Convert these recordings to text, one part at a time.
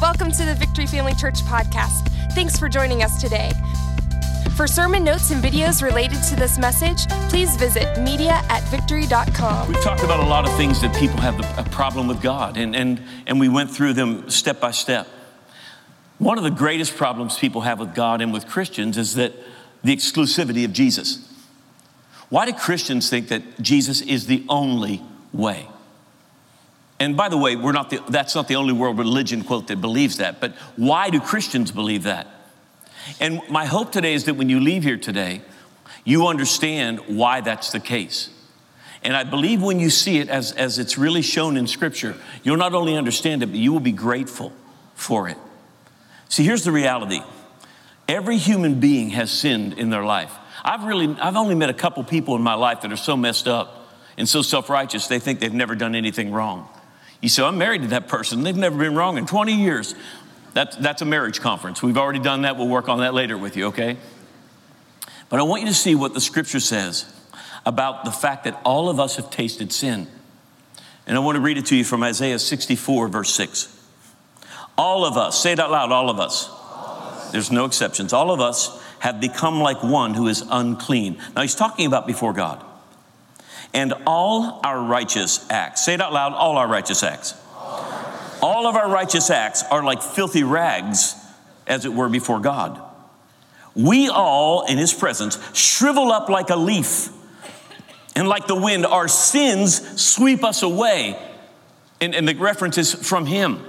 Welcome to the Victory Family Church podcast. Thanks for joining us today. For sermon notes and videos related to this message, please visit media@victory.com. We've talked about a lot of things that people have a problem with God, and we went through them step by step. One of the greatest problems people have with God and with Christians is that the exclusivity of Jesus. Why do Christians think that Jesus is the only way? And by the way, that's not the only world religion quote that believes that, but why do Christians believe that? And my hope today is that when you leave here today, you understand why that's the case. And I believe when you see it as it's really shown in Scripture, you'll not only understand it, but you will be grateful for it. See, here's the reality. Every human being has sinned in their life. I've only met a couple people in my life that are so messed up and so self-righteous, they think they've never done anything wrong. You say, I'm married to that person. They've never been wrong in 20 years. That's a marriage conference. We've already done that. We'll work on that later with you, okay? But I want you to see what the Scripture says about the fact that all of us have tasted sin. And I want to read it to you from Isaiah 64, verse 6. All of us, say it out loud, all of us. There's no exceptions. All of us have become like one who is unclean. Now he's talking about before God. And all our righteous acts, say it out loud, all our righteous acts. All of our righteous acts are like filthy rags, as it were, before God. We all, in his presence, shrivel up like a leaf. And like the wind, our sins sweep us away. And the reference is from him.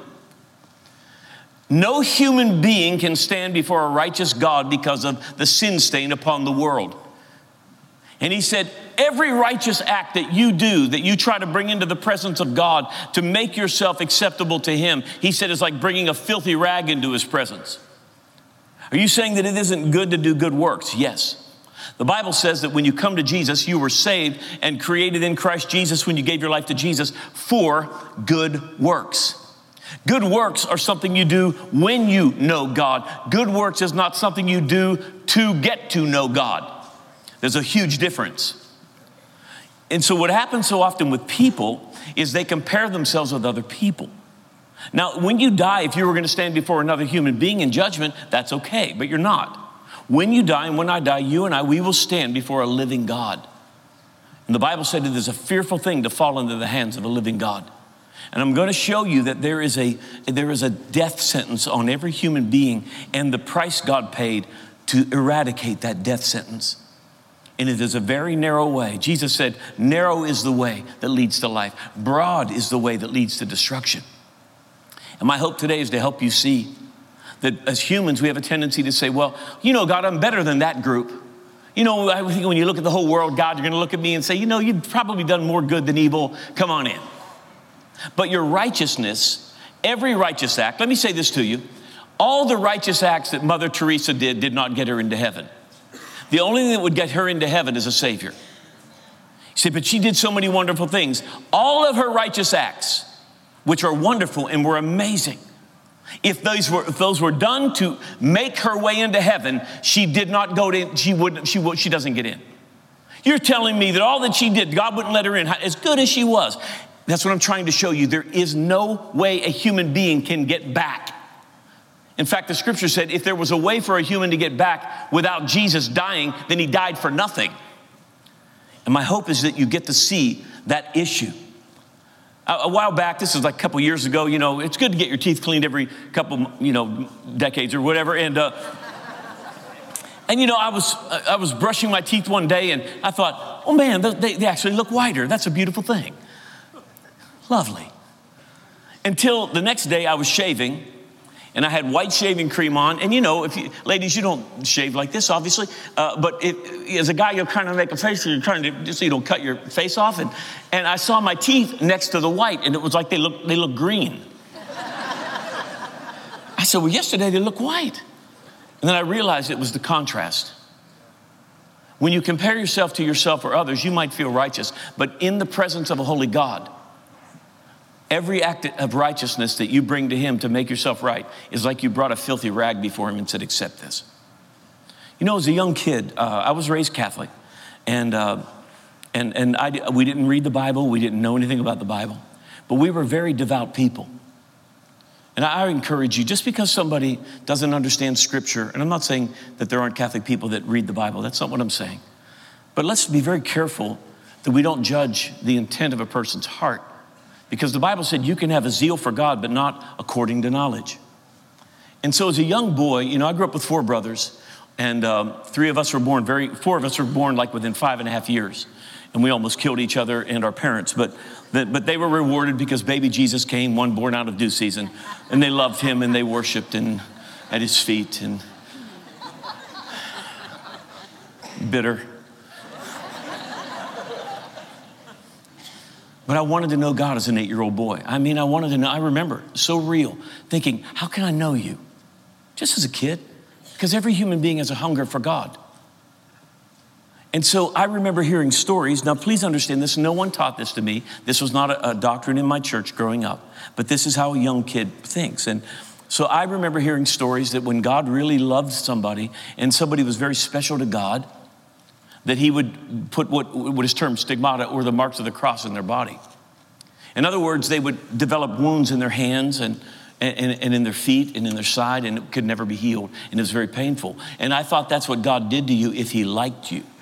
No human being can stand before a righteous God because of the sin stain upon the world. And he said, every righteous act that you do, that you try to bring into the presence of God to make yourself acceptable to him, he said, is like bringing a filthy rag into his presence. Are you saying that it isn't good to do good works? Yes. The Bible says that when you come to Jesus, you were saved and created in Christ Jesus when you gave your life to Jesus for good works. Good works are something you do when you know God. Good works is not something you do to get to know God. There's a huge difference. And so what happens so often with people is they compare themselves with other people. Now, when you die, if you were going to stand before another human being in judgment, that's okay, but you're not. When you die and when I die, you and I, we will stand before a living God. And the Bible said it is a fearful thing to fall into the hands of a living God. And I'm going to show you that there is a death sentence on every human being and the price God paid to eradicate that death sentence. And it is a very narrow way. Jesus said, narrow is the way that leads to life. Broad is the way that leads to destruction. And my hope today is to help you see that as humans, we have a tendency to say, well, you know, God, I'm better than that group. You know, I think when you look at the whole world, God, you're going to look at me and say, you know, you've probably done more good than evil. Come on in. But your righteousness, every righteous act, let me say this to you. All the righteous acts that Mother Teresa did not get her into heaven. The only thing that would get her into heaven is a Savior. You say, but she did so many wonderful things. All of her righteous acts, which are wonderful and were amazing, if those were done to make her way into heaven, she did not go to. She doesn't get in. You're telling me that all that she did, God wouldn't let her in, as good as she was. That's what I'm trying to show you. There is no way a human being can get back. In fact, the Scripture said if there was a way for a human to get back without Jesus dying, then he died for nothing. And my hope is that you get to see that issue. A while back, this is like a couple years ago, you know, it's good to get your teeth cleaned every couple, you know, decades or whatever. And you know, I was brushing my teeth one day and I thought, oh man, they actually look whiter. That's a beautiful thing. Lovely. Until the next day I was shaving and I had white shaving cream on. And you know, ladies, you don't shave like this, obviously. But as a guy, you'll kind of make a face, you're trying to, just so you don't cut your face off. And I saw my teeth next to the white, and it was like they look green. I said, well, yesterday they looked white. And then I realized it was the contrast. When you compare yourself to yourself or others, you might feel righteous. But in the presence of a holy God, every act of righteousness that you bring to him to make yourself right is like you brought a filthy rag before him and said, accept this. You know, as a young kid, I was raised Catholic. And we didn't read the Bible. We didn't know anything about the Bible. But we were very devout people. And I encourage you, just because somebody doesn't understand Scripture, and I'm not saying that there aren't Catholic people that read the Bible, that's not what I'm saying. But let's be very careful that we don't judge the intent of a person's heart. Because the Bible said you can have a zeal for God, but not according to knowledge. And so as a young boy, I grew up with 4 brothers, and 4 of us were born like within 5.5 years. And we almost killed each other and our parents. But they were rewarded because baby Jesus came, one born out of due season. And they loved him and they worshiped at his feet. And bitter. But I wanted to know God as an 8-year-old boy. I wanted to know. I remember, so real, thinking, how can I know you? Just as a kid. Because every human being has a hunger for God. And so I remember hearing stories. Now, please understand this. No one taught this to me. This was not a doctrine in my church growing up. But this is how a young kid thinks. And so I remember hearing stories that when God really loved somebody and somebody was very special to God, that he would put what is termed stigmata, or the marks of the cross, in their body. In other words, they would develop wounds in their hands and in their feet and in their side, and it could never be healed. And it was very painful. And I thought that's what God did to you if he liked you.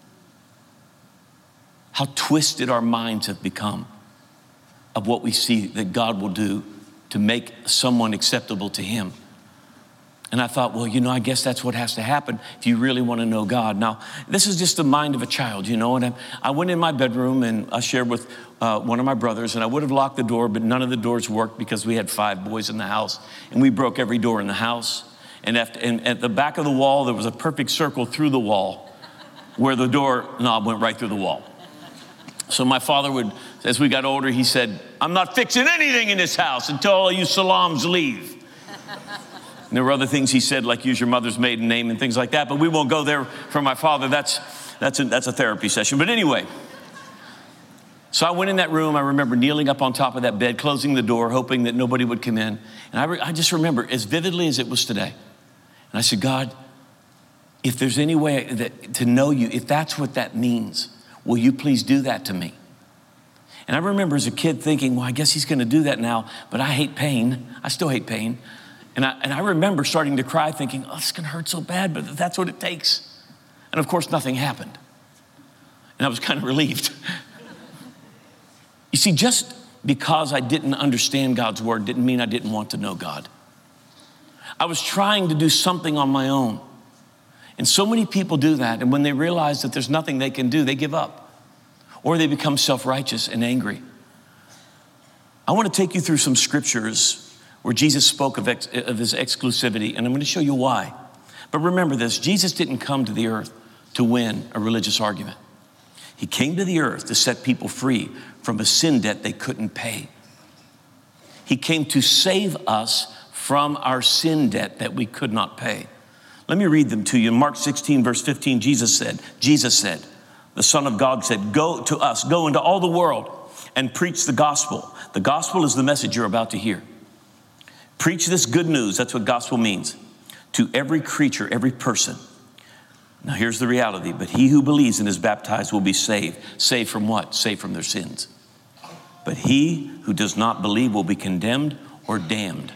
How twisted our minds have become of what we see that God will do to make someone acceptable to him. And I thought, well, I guess that's what has to happen if you really want to know God. Now, this is just the mind of a child, and I went in my bedroom and I shared with one of my brothers, and I would have locked the door, but none of the doors worked because we had 5 boys in the house, and we broke every door in the house. And at the back of the wall, there was a perfect circle through the wall where the door knob went right through the wall. So my father would, as we got older, he said, I'm not fixing anything in this house until all you salams leave. And there were other things he said, like use your mother's maiden name and things like that, but we won't go there for my father. That's a therapy session. But anyway, so I went in that room. I remember kneeling up on top of that bed, closing the door, hoping that nobody would come in. And I just remember as vividly as it was today. And I said, God, if there's any way to know you, if that's what that means, will you please do that to me? And I remember as a kid thinking, well, I guess he's going to do that now, but I hate pain. I still hate pain. And I remember starting to cry thinking, oh, it's going to hurt so bad, but that's what it takes. And of course, nothing happened. And I was kind of relieved. You see, just because I didn't understand God's word didn't mean I didn't want to know God. I was trying to do something on my own. And so many people do that. And when they realize that there's nothing they can do, they give up. Or they become self-righteous and angry. I want to take you through some scriptures where Jesus spoke of his exclusivity, and I'm going to show you why. But remember this, Jesus didn't come to the earth to win a religious argument. He came to the earth to set people free from a sin debt they couldn't pay. He came to save us from our sin debt that we could not pay. Let me read them to you. In Mark 16, verse 15, Jesus said, the Son of God said, go into all the world and preach the gospel. The gospel is the message you're about to hear. Preach this good news, that's what gospel means, to every creature, every person. Now here's the reality, but he who believes and is baptized will be saved. Saved from what? Saved from their sins. But he who does not believe will be condemned or damned.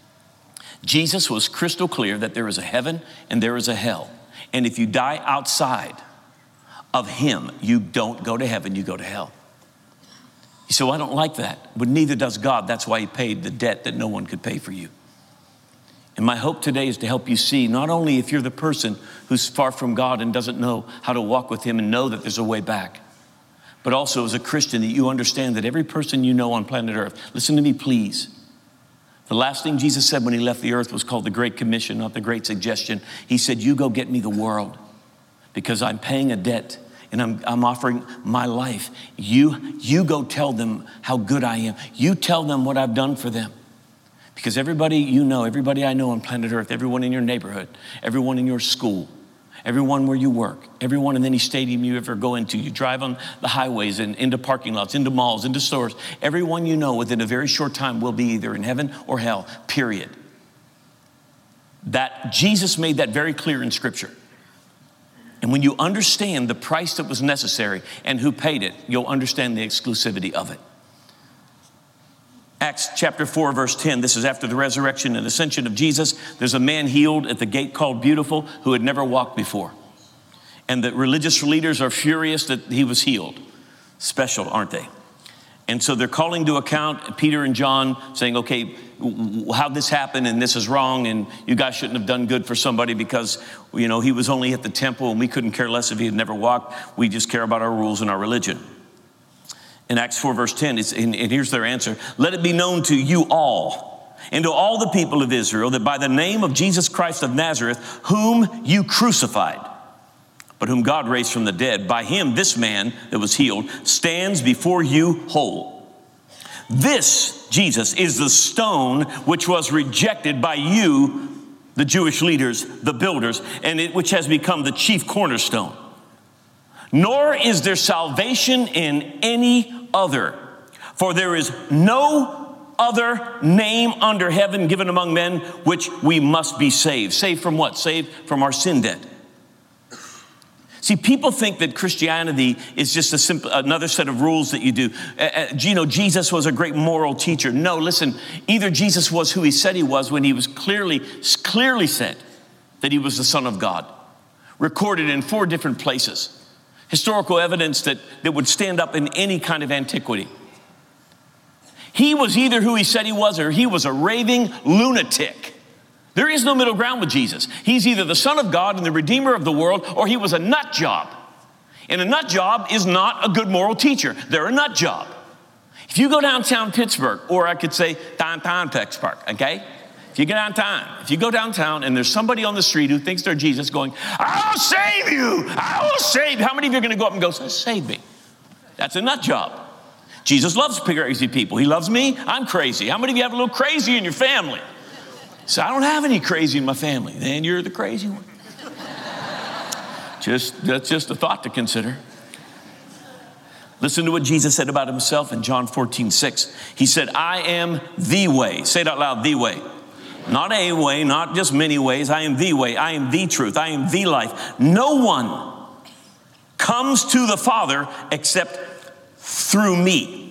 Jesus was crystal clear that there is a heaven and there is a hell. And if you die outside of him, you don't go to heaven, you go to hell. You say, well, I don't like that. But neither does God. That's why he paid the debt that no one could pay for you. And my hope today is to help you see, not only if you're the person who's far from God and doesn't know how to walk with him and know that there's a way back, but also as a Christian that you understand that every person you know on planet Earth, listen to me, please. The last thing Jesus said when he left the earth was called the Great Commission, not the Great Suggestion. He said, you go get me the world because I'm paying a debt. And I'm offering my life. You go tell them how good I am. You tell them what I've done for them. Because everybody you know, everybody I know on planet Earth, everyone in your neighborhood, everyone in your school, everyone where you work, everyone in any stadium you ever go into, you drive on the highways and into parking lots, into malls, into stores, everyone you know within a very short time will be either in heaven or hell, period. That Jesus made that very clear in Scripture. And when you understand the price that was necessary and who paid it, you'll understand the exclusivity of it. Acts chapter 4, verse 10, this is after the resurrection and ascension of Jesus. There's a man healed at the gate called Beautiful who had never walked before. And the religious leaders are furious that he was healed. Special, aren't they? And so they're calling to account Peter and John, saying, okay, how'd this happen? And this is wrong. And you guys shouldn't have done good for somebody because, he was only at the temple and we couldn't care less if he had never walked. We just care about our rules and our religion. In Acts 4, verse 10, and here's their answer. Let it be known to you all and to all the people of Israel that by the name of Jesus Christ of Nazareth, whom you crucified, but whom God raised from the dead, by him, this man that was healed stands before you whole. This, Jesus, is the stone which was rejected by you, the Jewish leaders, the builders, and which has become the chief cornerstone. Nor is there salvation in any other, for there is no other name under heaven given among men which we must be saved. Saved from what? Saved from our sin debt. See, people think that Christianity is just another set of rules that you do. Jesus was a great moral teacher. No, listen, either Jesus was who he said he was when he was clearly said that he was the Son of God, recorded in 4 different places. Historical evidence that would stand up in any kind of antiquity. He was either who he said he was or he was a raving lunatic. There is no middle ground with Jesus. He's either the Son of God and the Redeemer of the world, or he was a nut job. And a nut job is not a good moral teacher. They're a nut job. If you go downtown Pittsburgh, or I could say downtown Pittsburgh, okay? If you go downtown and there's somebody on the street who thinks they're Jesus going, I'll save you, I will save you. How many of you are going to go up and go, save me? That's a nut job. Jesus loves crazy people. He loves me. I'm crazy. How many of you have a little crazy in your family? So I don't have any crazy in my family. Then you're the crazy one. That's just a thought to consider. Listen to what Jesus said about himself in John 14:6. He said, I am the way. Say it out loud, the way. Not a way, not just many ways. I am the way. I am the truth. I am the life. No one comes to the Father except through me.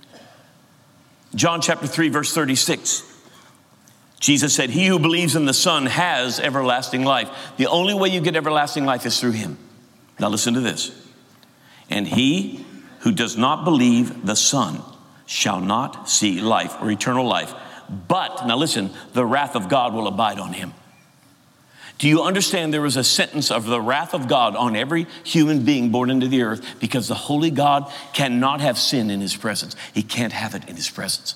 John chapter 3, verse 36. Jesus said, he who believes in the Son has everlasting life. The only way you get everlasting life is through him. Now listen to this. And he who does not believe the Son shall not see life or eternal life. But, now listen, the wrath of God will abide on him. Do you understand there is a sentence of the wrath of God on every human being born into the earth because the holy God cannot have sin in his presence. He can't have it in his presence.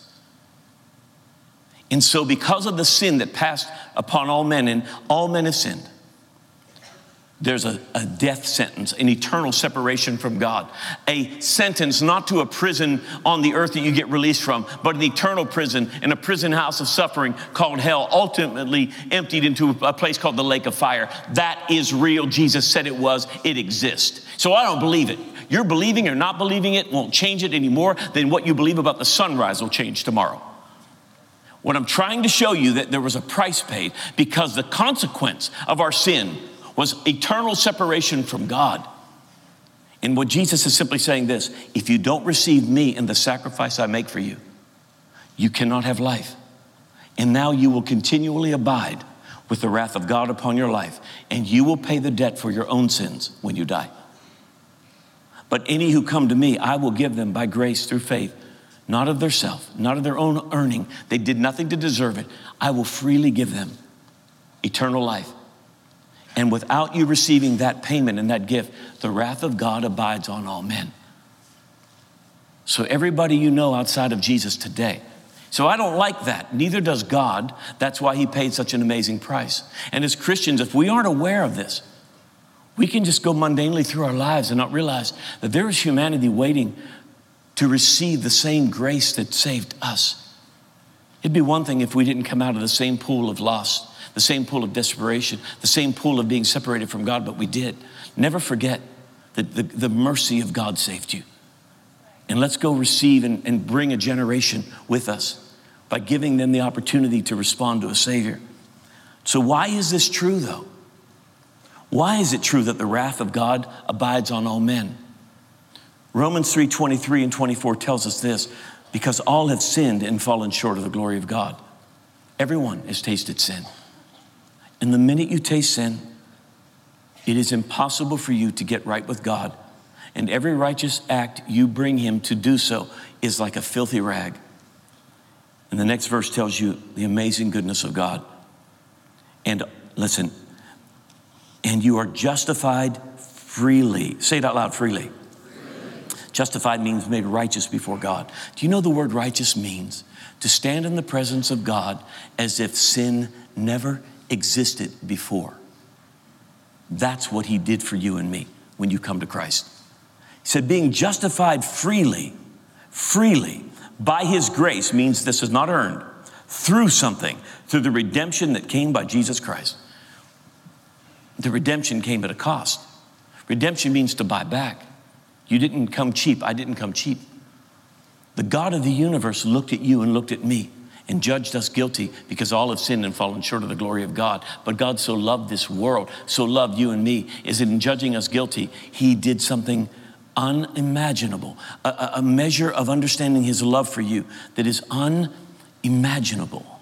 And so because of the sin that passed upon all men, and all men have sinned, there's a death sentence, an eternal separation from God. A sentence not to a prison on the earth that you get released from, but an eternal prison in a prison house of suffering called hell, ultimately emptied into a place called the lake of fire. That is real. Jesus said it was. It exists. So I don't believe it. You're believing or not believing it won't change it any more than what you believe about the sunrise will change tomorrow. What I'm trying to show you that there was a price paid because the consequence of our sin was eternal separation from God. And what Jesus is simply saying this, if you don't receive me and the sacrifice I make for you, you cannot have life. And now you will continually abide with the wrath of God upon your life, and you will pay the debt for your own sins when you die. But any who come to me, I will give them by grace through faith, not of their self, not of their own earning. They did nothing to deserve it. I will freely give them eternal life. And without you receiving that payment and that gift, the wrath of God abides on all men. So everybody you know outside of Jesus today. So I don't like that. Neither does God. That's why he paid such an amazing price. And as Christians, if we aren't aware of this, we can just go mundanely through our lives and not realize that there is humanity waiting to receive the same grace that saved us. It'd be one thing if we didn't come out of the same pool of loss, the same pool of desperation, the same pool of being separated from God, but we did. Never forget that the mercy of God saved you. And let's go receive and bring a generation with us by giving them the opportunity to respond to a Savior. So why is this true, though? Why is it true that the wrath of God abides on all men? Romans 3:23 and 24 tells us this. Because all have sinned and fallen short of the glory of God. Everyone has tasted sin. And the minute you taste sin, it is impossible for you to get right with God. And every righteous act you bring him to do so is like a filthy rag. And the next verse tells you the amazing goodness of God. And listen, and you are justified freely. Say it out loud, freely. Justified means made righteous before God. Do you know the word righteous means? To stand in the presence of God as if sin never existed before. That's what he did for you and me when you come to Christ. He said being justified freely by his grace means this is not earned, through something, through the redemption that came by Jesus Christ. The redemption came at a cost. Redemption means to buy back. You didn't come cheap. I didn't come cheap. The God of the universe looked at you and looked at me and judged us guilty because all have sinned and fallen short of the glory of God. But God so loved this world, so loved you and me, is that in judging us guilty, he did something unimaginable, a measure of understanding his love for you that is unimaginable.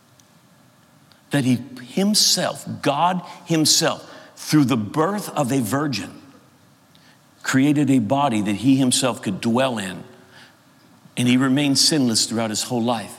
That he himself, God himself, through the birth of a virgin, created a body that he himself could dwell in. And he remained sinless throughout his whole life.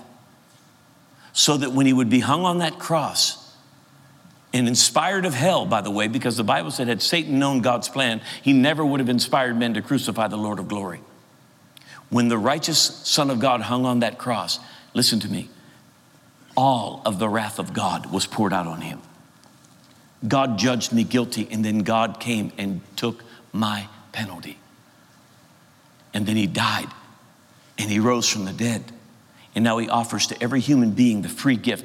So that when he would be hung on that cross, and inspired of hell, by the way, because the Bible said had Satan known God's plan, he never would have inspired men to crucify the Lord of glory. When the righteous Son of God hung on that cross, listen to me, all of the wrath of God was poured out on him. God judged me guilty, and then God came and took my penalty. And then he died, and he rose from the dead. And now he offers to every human being the free gift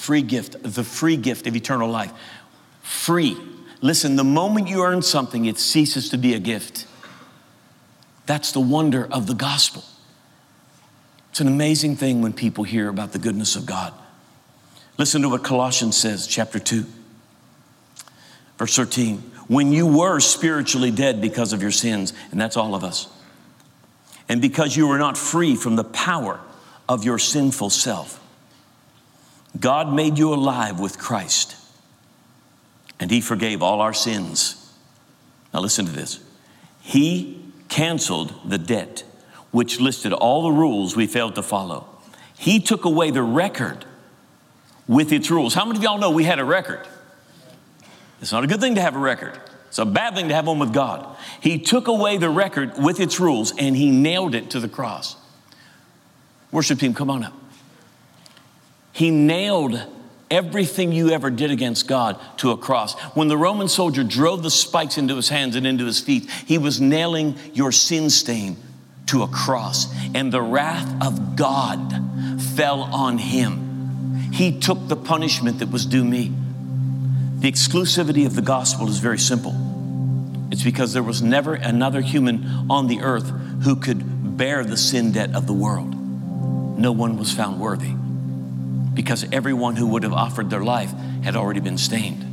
of eternal life. Free. Listen, the moment you earn something, it ceases to be a gift. That's the wonder of the gospel. It's an amazing thing when people hear about the goodness of God. Listen to what Colossians says, chapter 2, verse 13. When you were spiritually dead because of your sins, and that's all of us, and because you were not free from the power of your sinful self, God made you alive with Christ, and he forgave all our sins. Now listen to this. He canceled the debt which listed all the rules we failed to follow. He took away the record with its rules. How many of y'all know we had a record? It's not a good thing to have a record. It's a bad thing to have one with God. He took away the record with its rules and he nailed it to the cross. Worship team, come on up. He nailed everything you ever did against God to a cross. When the Roman soldier drove the spikes into his hands and into his feet, he was nailing your sin stain to a cross. And the wrath of God fell on him. He took the punishment that was due me. The exclusivity of the gospel is very simple. It's because there was never another human on the earth who could bear the sin debt of the world. No one was found worthy because everyone who would have offered their life had already been stained.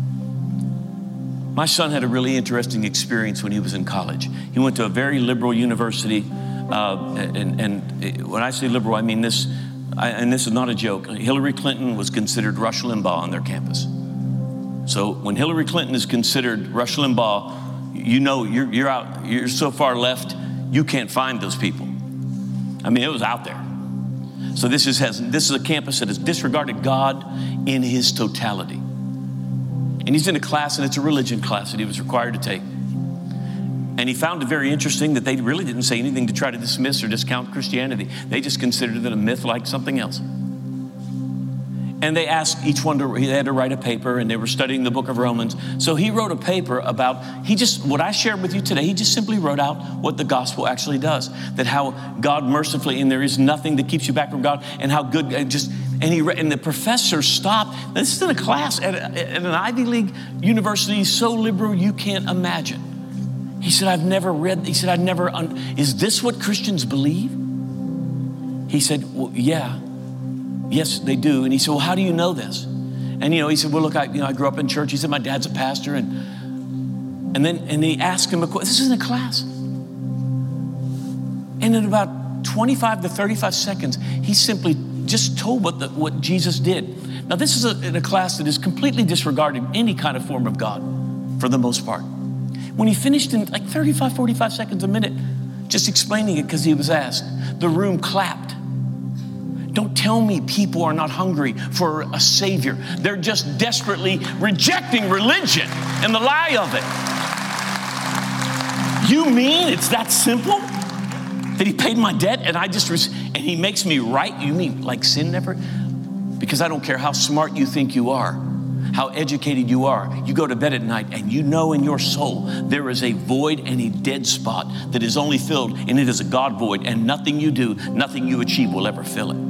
My son had a really interesting experience when he was in college. He went to a very liberal university. And when I say liberal, I mean this, and this is not a joke. Hillary Clinton was considered Rush Limbaugh on their campus. So when Hillary Clinton is considered Rush Limbaugh, you know you're out, you're so far left, you can't find those people. I mean, it was out there. So this is a campus that has disregarded God in his totality. And he's in a class, and it's a religion class that he was required to take. And he found it very interesting that they really didn't say anything to try to dismiss or discount Christianity. They just considered it a myth like something else. And they asked each one they had to write a paper, and they were studying the book of Romans. So he wrote a paper about, what I shared with you today, he just simply wrote out what the gospel actually does. That how God mercifully, and there is nothing that keeps you back from God, and how good, and the professor stopped. This is in a class at an Ivy League university, so liberal you can't imagine. He said, is this what Christians believe? He said, well, yeah. Yes, they do. And he said, well, how do you know this? And, he said, well, look, I grew up in church. He said, my dad's a pastor. And he asked him a question. This is in a class. And in about 25 to 35 seconds, he simply just told what Jesus did. Now, this is in a class that is completely disregarding any kind of form of God, for the most part. When he finished in like 35, 45 seconds a minute, just explaining it because he was asked, the room clapped. Don't tell me people are not hungry for a Savior. They're just desperately rejecting religion and the lie of it. You mean it's that simple? That he paid my debt and and he makes me right? You mean like sin never? Because I don't care how smart you think you are, how educated you are. You go to bed at night and you know in your soul there is a void and a dead spot that is only filled, and it is a God void, and nothing you do, nothing you achieve will ever fill it.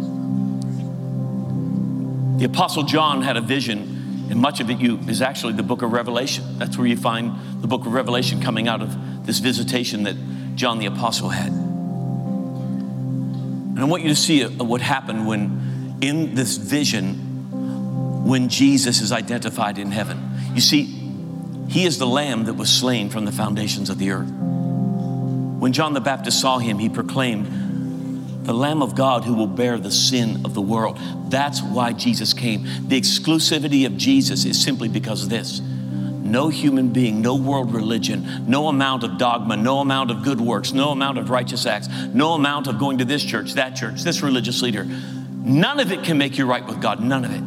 The Apostle John had a vision, and much of it is actually the book of Revelation. That's where you find the book of Revelation coming out of this visitation that John the Apostle had. And I want you to see what happened when, in this vision, when Jesus is identified in heaven. You see, he is the Lamb that was slain from the foundations of the earth. When John the Baptist saw him, he proclaimed, the Lamb of God who will bear the sin of the world. That's why Jesus came. The exclusivity of Jesus is simply because of this. No human being, no world religion, no amount of dogma, no amount of good works, no amount of righteous acts, no amount of going to this church, this religious leader. None of it can make you right with God, none of it.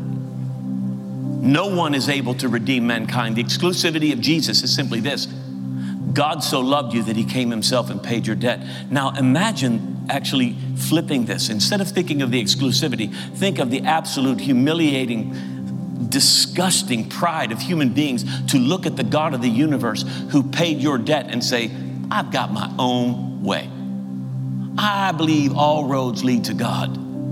No one is able to redeem mankind. The exclusivity of Jesus is simply this. God so loved you that he came himself and paid your debt. Now imagine actually flipping this. Instead of thinking of the exclusivity, think of the absolute humiliating, disgusting pride of human beings to look at the God of the universe who paid your debt and say, I've got my own way. I believe all roads lead to God.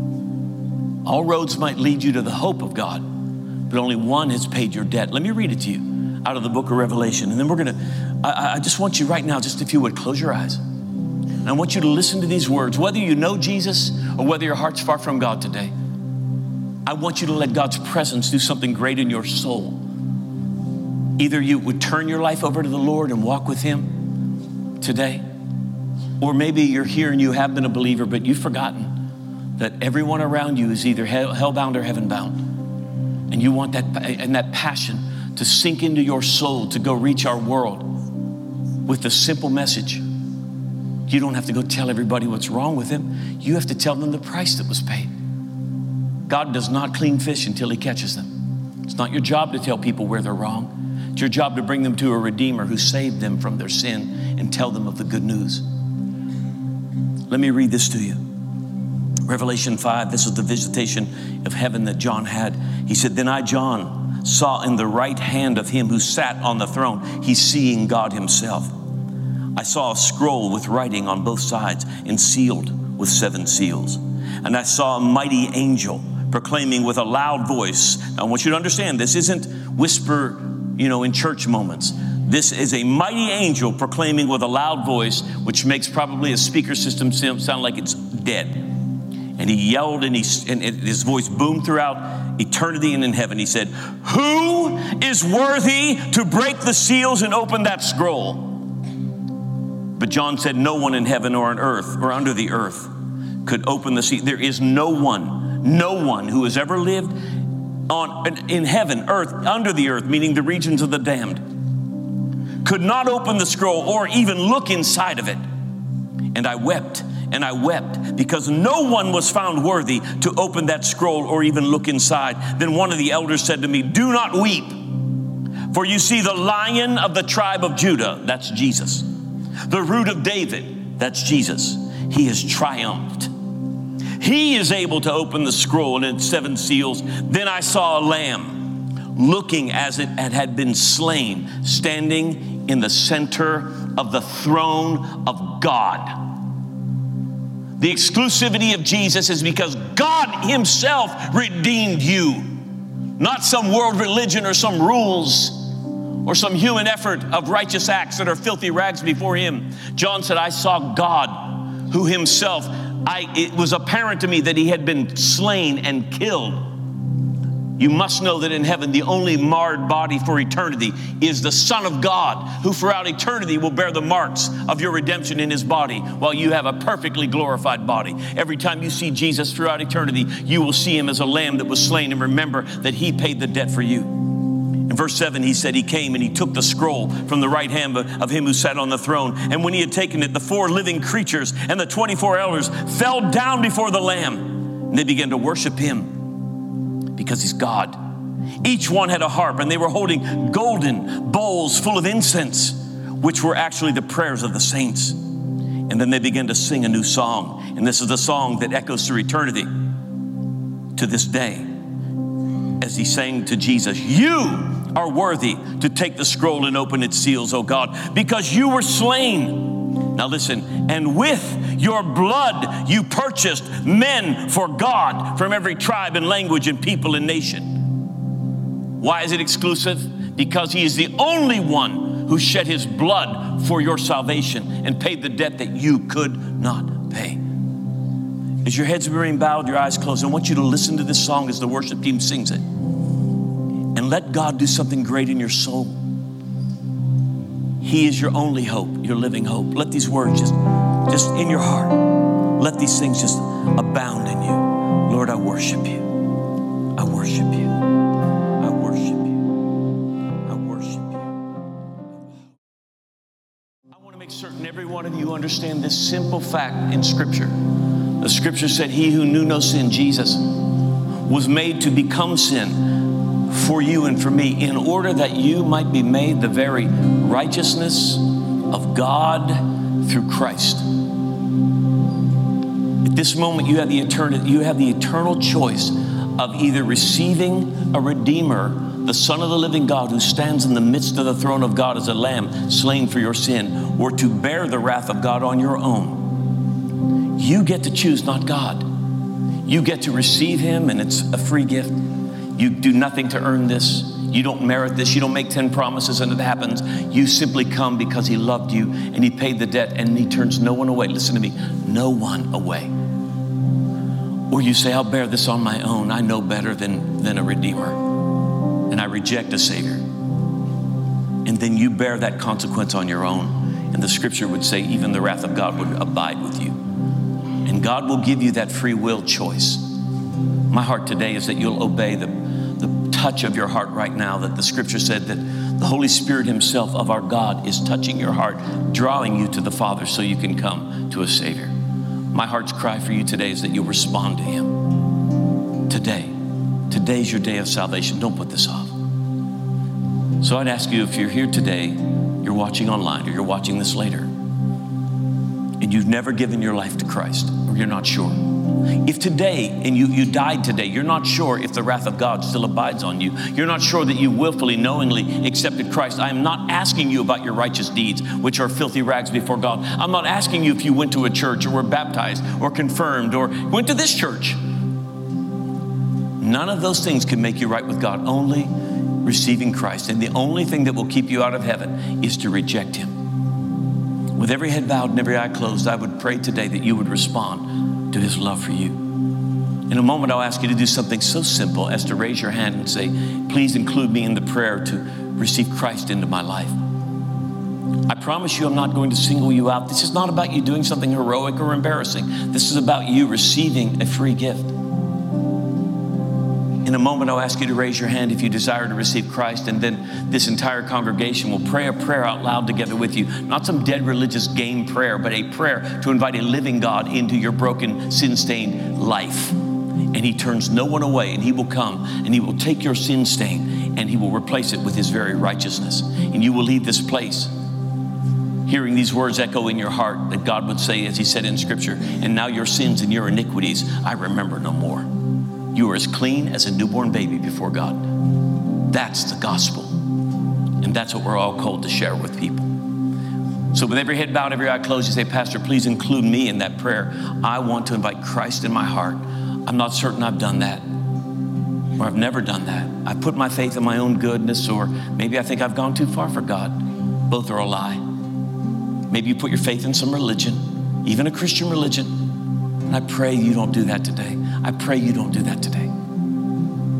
All roads might lead you to the hope of God, but only one has paid your debt. Let me read it to you out of the book of Revelation. And then I just want you right now, just if you would, close your eyes. And I want you to listen to these words, whether you know Jesus or whether your heart's far from God today. I want you to let God's presence do something great in your soul. Either you would turn your life over to the Lord and walk with him today, or maybe you're here and you have been a believer, but you've forgotten that everyone around you is either hell-bound or heaven-bound. And you want that passion to sink into your soul to go reach our world with the simple message. You don't have to go tell everybody what's wrong with him. You have to tell them the price that was paid. God does not clean fish until he catches them. It's not your job to tell people where they're wrong. It's your job to bring them to a Redeemer who saved them from their sin and tell them of the good news. Let me read this to you. Revelation 5, this is the visitation of heaven that John had. He said, then I, John, saw in the right hand of him who sat on the throne. He's seeing God himself. I saw a scroll with writing on both sides and sealed with 7 seals. And I saw a mighty angel proclaiming with a loud voice. Now, I want you to understand, this isn't whisper, in church moments. This is a mighty angel proclaiming with a loud voice, which makes probably a speaker system sound like it's dead. And he yelled and his voice boomed throughout eternity and in heaven. He said, who is worthy to break the seals and open that scroll? But John said, no one in heaven or on earth or under the earth could open the seal. There is no one who has ever lived in heaven, earth, under the earth, meaning the regions of the damned, could not open the scroll or even look inside of it. And I wept because no one was found worthy to open that scroll or even look inside. Then one of the elders said to me, do not weep, for you see the Lion of the tribe of Judah, that's Jesus, the Root of David, that's Jesus. He has triumphed. He is able to open the scroll and its 7 seals. Then I saw a lamb looking as it had been slain, standing in the center of the throne of God. The exclusivity of Jesus is because God himself redeemed you, not some world religion or some rules or some human effort of righteous acts that are filthy rags before him. John said, I saw God who himself, it was apparent to me that he had been slain and killed. You must know that in heaven, the only marred body for eternity is the Son of God, who throughout eternity will bear the marks of your redemption in his body, while you have a perfectly glorified body. Every time you see Jesus throughout eternity, you will see him as a lamb that was slain, and remember that he paid the debt for you. In verse 7, he said he came and he took the scroll from the right hand of him who sat on the throne. And when he had taken it, the 4 living creatures and the 24 elders fell down before the Lamb, and they began to worship him because he's God. Each one had a harp, and they were holding golden bowls full of incense, which were actually the prayers of the saints. And then they began to sing a new song. And this is the song that echoes through eternity to this day, as he sang to Jesus, "You are worthy to take the scroll and open its seals, O God, because you were slain." Now listen, "and with your blood you purchased men for God from every tribe and language and people and nation." Why is it exclusive? Because he is the only one who shed his blood for your salvation and paid the debt that you could not pay. As your heads remain bowed, your eyes closed, I want you to listen to this song as the worship team sings it. And let God do something great in your soul. He is your only hope, your living hope. Let these words just in your heart, let these things just abound in you. Lord, I worship you. I worship you. I worship you. I worship you. I want to make certain every one of you understand this simple fact in Scripture. The Scripture said, he who knew no sin, Jesus, was made to become sin for you and for me, in order that you might be made the very righteousness of God through Christ. At this moment, you have the eternal choice of either receiving a Redeemer, the Son of the living God, who stands in the midst of the throne of God as a lamb slain for your sin, or to bear the wrath of God on your own. You get to choose, not God. You get to receive him, and it's a free gift. You do nothing to earn this. You don't merit this. You don't make 10 promises and it happens. You simply come because he loved you and he paid the debt, and he turns no one away. Listen to me, no one away. Or you say, I'll bear this on my own. I know better than a Redeemer, and I reject a Savior. And then you bear that consequence on your own. And the Scripture would say even the wrath of God would abide with you. And God will give you that free will choice. My heart today is that you'll obey the touch of your heart right now, that the Scripture said that the Holy Spirit himself of our God is touching your heart, drawing you to the Father so you can come to a Savior. My heart's cry for you today is that you'll respond to him today. Today's your day of salvation. Don't put this off. So I'd ask you, if you're here today, you're watching online or you're watching this later, and you've never given your life to Christ, or you're not sure. If today, and you died today, you're not sure if the wrath of God still abides on you, you're not sure that you willfully, knowingly accepted Christ, I am not asking you about your righteous deeds, which are filthy rags before God. I'm not asking you if you went to a church or were baptized or confirmed or went to this church. None of those things can make you right with God, only receiving Christ. And the only thing that will keep you out of heaven is to reject him. With every head bowed and every eye closed, I would pray today that you would respond to his love for you. In a moment, I'll ask you to do something so simple as to raise your hand and say, please include me in the prayer to receive Christ into my life. I promise you I'm not going to single you out. This is not about you doing something heroic or embarrassing. This is about you receiving a free gift. In a moment, I'll ask you to raise your hand if you desire to receive Christ, and then this entire congregation will pray a prayer out loud together with you. Not some dead religious game prayer, but a prayer to invite a living God into your broken, sin-stained life. And he turns no one away, and he will come, and he will take your sin stain, and he will replace it with his very righteousness. And you will leave this place hearing these words echo in your heart, that God would say, as he said in Scripture, and now your sins and your iniquities I remember no more. You are as clean as a newborn baby before God. That's the gospel. And that's what we're all called to share with people. So with every head bowed, every eye closed, you say, Pastor, please include me in that prayer. I want to invite Christ in my heart. I'm not certain I've done that, or I've never done that. I put my faith in my own goodness, or maybe I think I've gone too far for God. Both are a lie. Maybe you put your faith in some religion, even a Christian religion. And I pray you don't do that today. I pray you don't do that today. I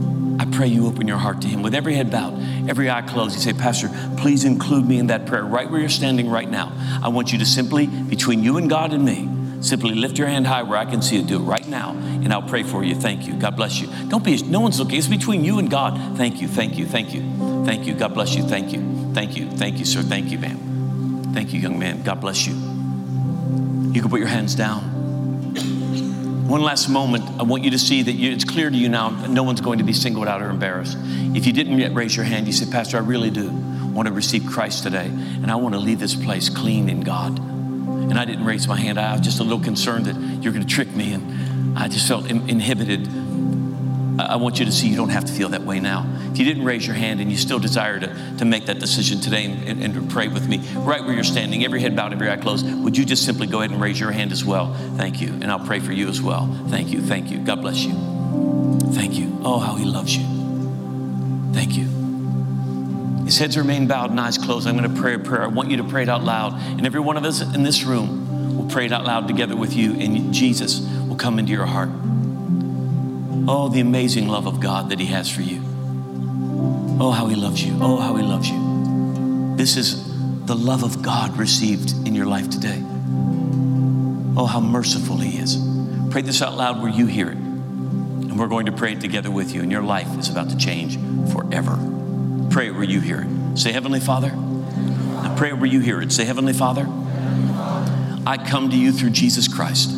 pray you open your heart to him. With every head bowed, every eye closed, you say, Pastor, please include me in that prayer right where you're standing right now. I want you to simply, between you and God and me, simply lift your hand high where I can see it. Do it right now, and I'll pray for you. Thank you. God bless you. No one's looking. It's between you and God. Thank you, thank you, thank you. Thank you. God bless you. Thank you. Thank you. Thank you, sir. Thank you, ma'am. Thank you, young man. God bless you. You can put your hands down. One last moment, I want you to see that it's clear to you now, no one's going to be singled out or embarrassed. If you didn't yet raise your hand, you say, Pastor, I really do want to receive Christ today, and I want to leave this place clean in God. And I didn't raise my hand. I was just a little concerned that you're going to trick me, and I just felt inhibited. I want you to see you don't have to feel that way now. If you didn't raise your hand and you still desire to make that decision today and to pray with me, right where you're standing, every head bowed, every eye closed, would you just simply go ahead and raise your hand as well? Thank you. And I'll pray for you as well. Thank you. Thank you. God bless you. Thank you. Oh, how he loves you. Thank you. His heads remain bowed and eyes closed. I'm going to pray a prayer. I want you to pray it out loud. And every one of us in this room will pray it out loud together with you, and Jesus will come into your heart. Oh, the amazing love of God that he has for you. Oh, how he loves you. Oh, how he loves you. This is the love of God received in your life today. Oh, how merciful he is. Pray this out loud where you hear it. And we're going to pray it together with you, and your life is about to change forever. Pray it where you hear it. Say, Heavenly Father. Now pray it where you hear it. Say, Heavenly Father, I come to you through Jesus Christ.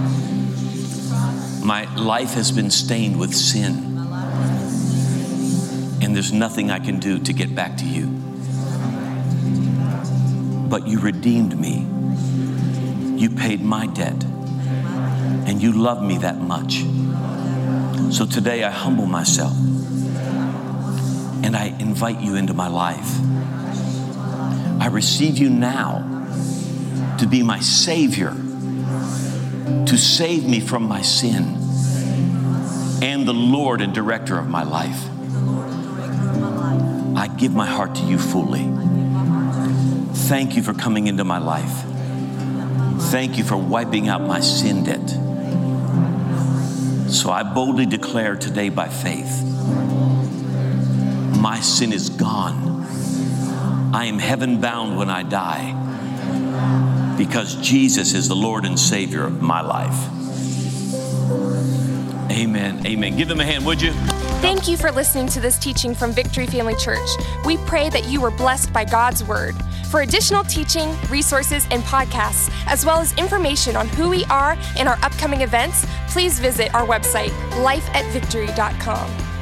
My life has been stained with sin, and there's nothing I can do to get back to you. But you redeemed me. You paid my debt, and you love me that much. So today I humble myself, and I invite you into my life. I receive you now to be my Savior, to save me from my sin, and the Lord and director of my life. I give my heart to you fully. Thank you for coming into my life. Thank you for wiping out my sin debt. So I boldly declare today by faith, my sin is gone. I am heaven bound when I die, because Jesus is the Lord and Savior of my life. Amen. Amen. Give them a hand, would you? Thank you for listening to this teaching from Victory Family Church. We pray that you were blessed by God's Word. For additional teaching, resources, and podcasts, as well as information on who we are and our upcoming events, please visit our website, lifeatvictory.com.